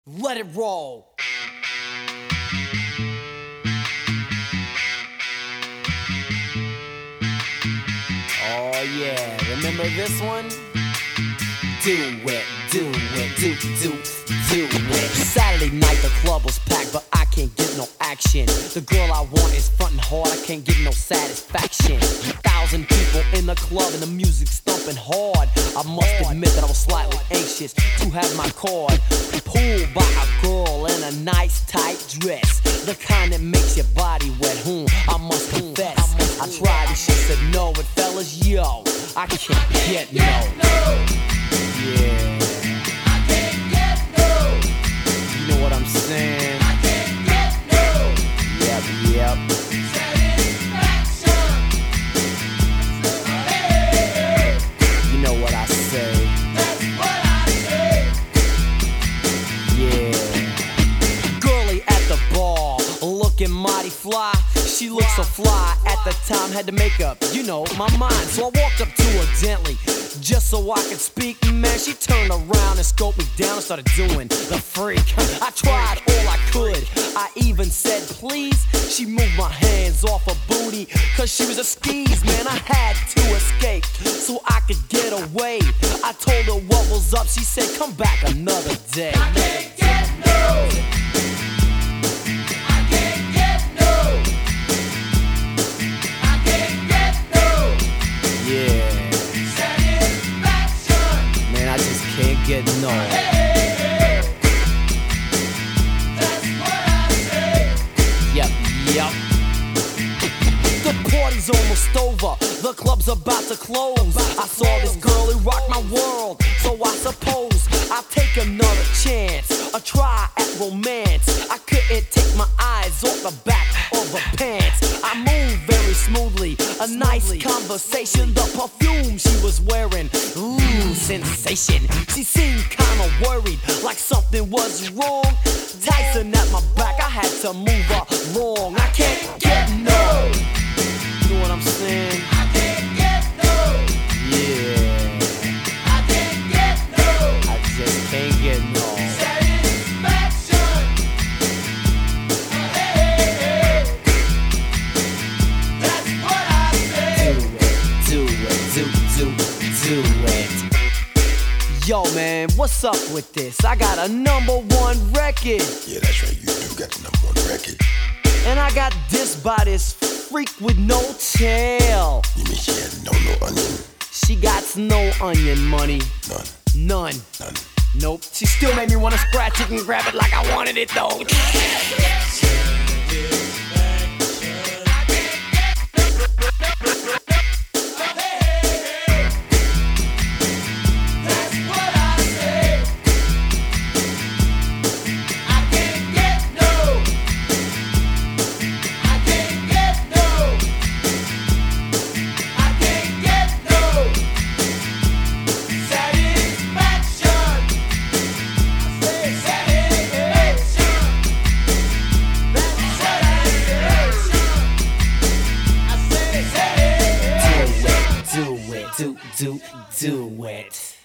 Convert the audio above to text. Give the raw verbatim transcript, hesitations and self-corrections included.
Let it roll. Oh yeah, remember this one? Do it, do it, do, do, do it. Saturday night the club was packed, but I can't get no action. The girl I want is frontin' hard, I can't get no satisfaction. Thousand people in the club and the music's thumping hard. I must admit that I was slightly anxious to have my card pulled by a girl in a nice tight dress, the kind that makes your body wet. Hmm, I must confess, I tried and she said no, but fellas, yo, I can't get no. Yeah, I can't get no. you know what I'm saying? I can't get no. Yep, yep. Satisfaction. Hey, You know what I say? that's what I say. Yeah. Girlie at the bar, looking mighty fly. She looked so fly at the time, had to make up, you know, my mind. So I walked up to her gently, just so I could speak. Man, she turned around and scoped me down and started doing the freak. I tried all I could, I even said please. She moved my hands off her booty, cause she was a skis, man. I had to escape so I could get away. I told her what was up, she said come back another day. I can't get no. I can't get no. I can't get no. Yeah, Satisfaction. man, I just can't get no. Hey, that's what I say. Yep, yep. The party's almost over, the club's about to close. I saw this girl who rocked my world, so I suppose I'll take another chance, a try at romance. I couldn't take my eyes off the back of her pants. I moved very smoothly, a nice conversation. The perfume she was wearing, ooh, sensation. She seemed kinda worried, like something was wrong. Tyson at my back, I had to move her along. I can't get no. You know what I'm saying? I can't get no. Yeah, I can't get no. I just can't get no. Satisfaction. Hey, that's what I say. Do it, do it, do, do, do it. Yo, man, what's up with this? I got a number one record, Yeah, that's right. You do got the number one record. and I got dissed by this freak with no tail. You mean she had no no onion? She got no onion money, None. none. None. Nope. She still made me wanna scratch it and grab it like I wanted it though. That's what I say. I can't get no. I can't get no. I can't get no. Satisfaction. I say satisfaction. That's satisfaction. I say satisfaction. Do it, do, do, do it.